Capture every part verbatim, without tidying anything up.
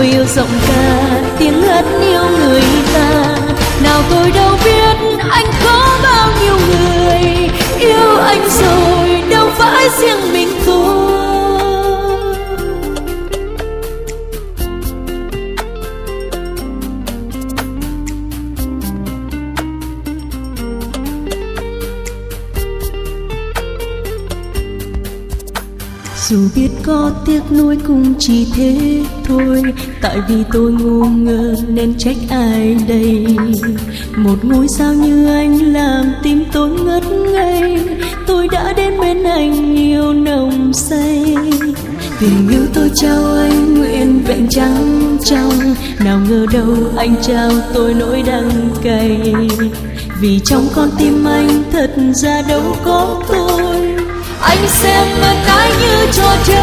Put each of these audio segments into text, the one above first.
tôi yêu giọng ca tiếng hát yêu người ta. Nào tôi đâu biết anh có bao nhiêu người yêu anh rồi, đâu phải riêng mình tôi. Dù biết có tiếc nuối cũng chỉ thế thôi, tại vì tôi ngu ngơ nên trách ai đây. Một ngôi sao như anh làm tim tôi ngất ngây, tôi đã đến bên anh yêu nồng say. Tình yêu tôi trao anh nguyện vẹn trắng trong, nào ngờ đâu anh trao tôi nỗi đắng cay. Vì trong con tim anh thật ra đâu có tôi, anh xem ân ái như trò chơi.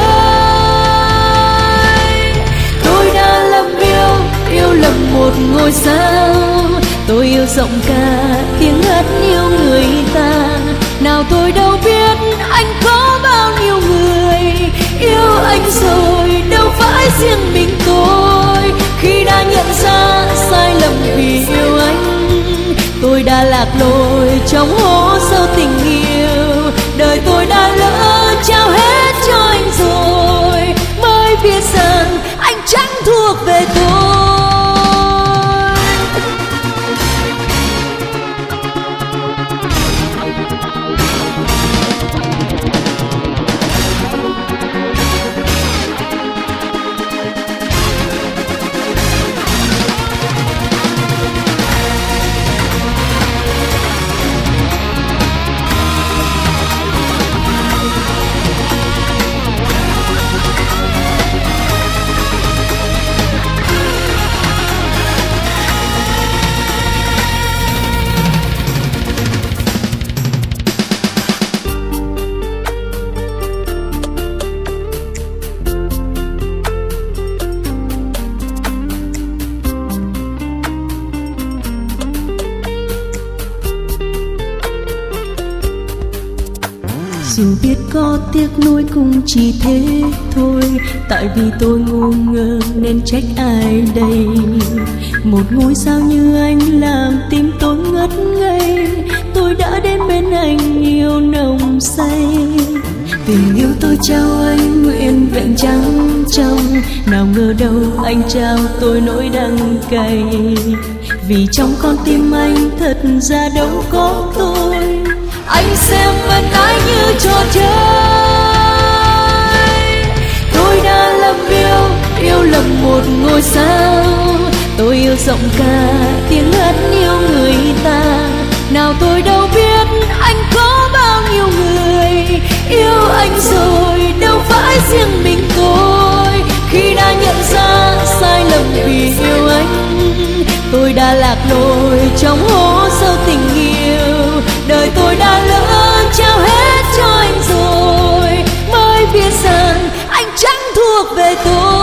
Tôi đã lầm yêu, yêu lầm một ngôi sao. Tôi yêu giọng ca tiếng hát yêu người ta. Nào tôi đâu biết anh có bao nhiêu người yêu anh rồi, đâu phải riêng mình tôi. Khi đã nhận ra sai lầm vì yêu anh, tôi đã lạc lối trong hố sâu tình yêu. Đời tôi đã lỡ trao hết cho anh rồi, mới biết rằng anh chẳng thuộc về tôi. Dù biết có tiếc nuối cũng chỉ thế thôi, tại vì tôi ngu ngơ nên trách ai đây. Một ngôi sao như anh làm tim tôi ngất ngây, tôi đã đến bên anh yêu nồng say. Tình yêu tôi trao anh nguyện vẹn trắng trong, nào ngờ đâu anh trao tôi nỗi đắng cay. Vì trong con tim anh thật ra đâu có tôi, anh xem ân ái như trò chơi. Tôi đã lầm yêu, yêu lầm một ngôi sao. Tôi yêu giọng ca tiếng hát yêu người ta. Nào tôi đâu biết anh có bao nhiêu người yêu anh rồi, đâu phải riêng mình tôi. Khi đã nhận ra sai lầm vì yêu anh, tôi đã lạc lối trong hố sâu tình yêu. Đời tôi đã lỡ trao hết cho anh rồi, mới biết rằng anh chẳng thuộc về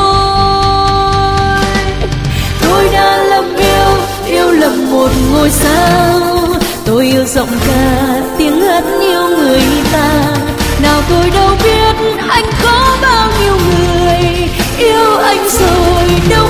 tôi. Tôi đã lầm yêu, yêu lầm một ngôi sao. Tôi yêu giọng ca tiếng hát yêu người ta. Nào tôi đâu biết anh có bao nhiêu người yêu anh rồi, đâu